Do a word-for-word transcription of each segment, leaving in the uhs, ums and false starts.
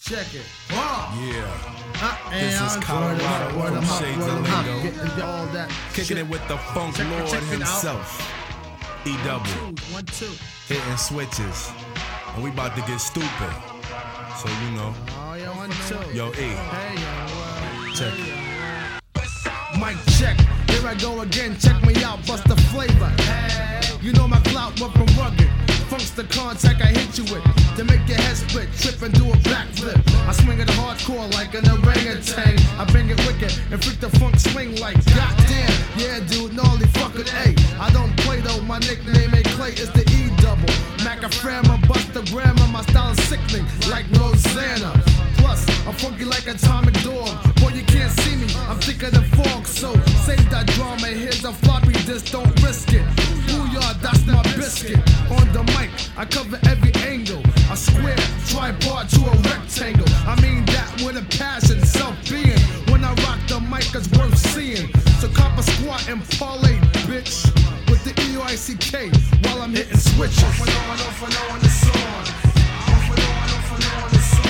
Check it. Wow. Yeah. Uh, This is Colorado word from of mouth, Shades word of of mouth, Lingo. getting all that Kicking shit. it with the funk Check it, lord check it out. himself. E double. One, two, one, two. Hitting switches. And we about to get stupid. So you know. Oh, yeah, one, two. Yo, E. Hey, yo, Check it. Mic check, here I go again, check me out, bust the flavor. You know my clout went from rugged, funk's the contact I hit you with, to make your head split, trip and do a backflip. I swing it hardcore like an orangutan, I bang it wicked and freak the funk swing like goddamn. Yeah dude, gnarly fucking A, I don't play though, my nickname ain't Clay, it's the E double. Macaframa, bust the grammar, my style is sickening like Rosanna. Plus, I'm funky like Atomic Dog. Boy, you can't see me, I'm thicker than fog. So, save that drama, here's a floppy disk, don't risk it. Booyah, that's my biscuit. On the mic, I cover every angle. A square, tripod to a rectangle. I mean that with a passion, self-being. When I rock the mic, it's worth seeing. So cop a squat and parlay, bitch. With the E O I C K, while I'm hitting switches. Off and on, off and on the song. Off and on, off and on the song.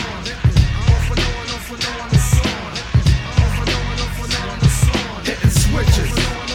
Hitting switches.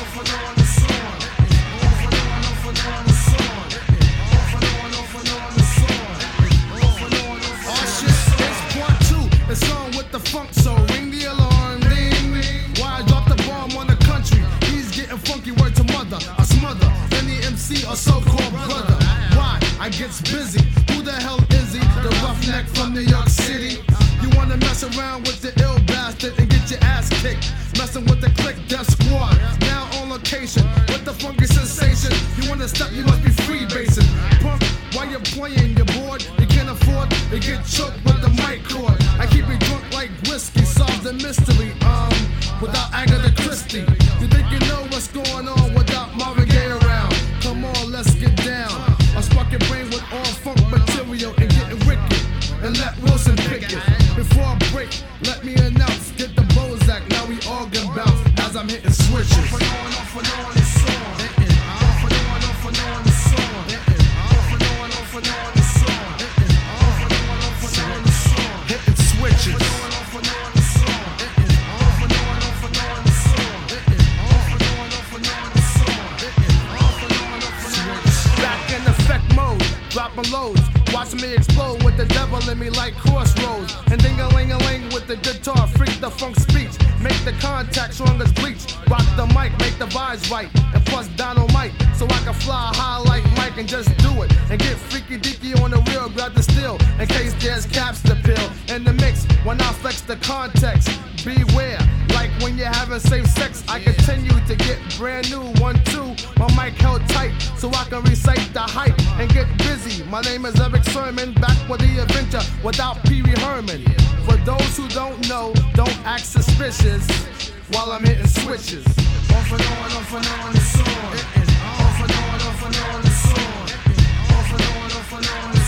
Oh shit, it's part two. It's on with the funk, so ring the alarm, ding. Why I drop the bomb on the country? He's getting funky, word to mother. I smother any M C or so-called brother. Why? I gets busy. Who the hell is he? The roughneck from New York City. You wanna mess around with the ill bastard and get your ass kicked. Messing with the click, death squad. Now on location with the funky sensation. You wanna step, you must be freebasing. Punk, while you're playing, you're bored. You can't afford to get choked with the mic cord. I keep it drunk like whiskey, solve the mystery. Um, without Agatha Christie. You think you know what's going on without Marvin Gaye around? Come on, let's get down. I'll spark your brain with all funk material and getting wicked. And let Wilson pick it. Before I break, let me announce, get the Bozak, now we organ bounce as I'm hitting switches. Off and on, off and on the song. Off and on, off and on the song. Off and on, off and on the song. Off and on, off and on the song. Hitting switches. Off and on the song. Off and on, off and on the song. Off and on, off and on the song. Off and on, off and on the song. Back in effect mode, dropping loads. Watch me explode with the devil in me like crossroads. And ding-a-ling-a-ling with the guitar, freak the funk speech. Make the contact strong as bleach. Rock the mic, make the vibes right. And plus dynamite, so I can fly high like Mike and just do it. And get freaky-deaky on the real, grab the steel. In case there's caps to peel. In the mix, when I flex the context, beware. Like when you're having safe sex, I continue to get brand new. One, two, my mic held tight so I can recite the hype and get busy. My name is Eric Sermon, back with the adventure without Pee Wee Herman. For those who don't know, don't act suspicious while I'm hitting switches. Off and on, off and on the song. Off and on, off and on the song. Off and on, off and on the song.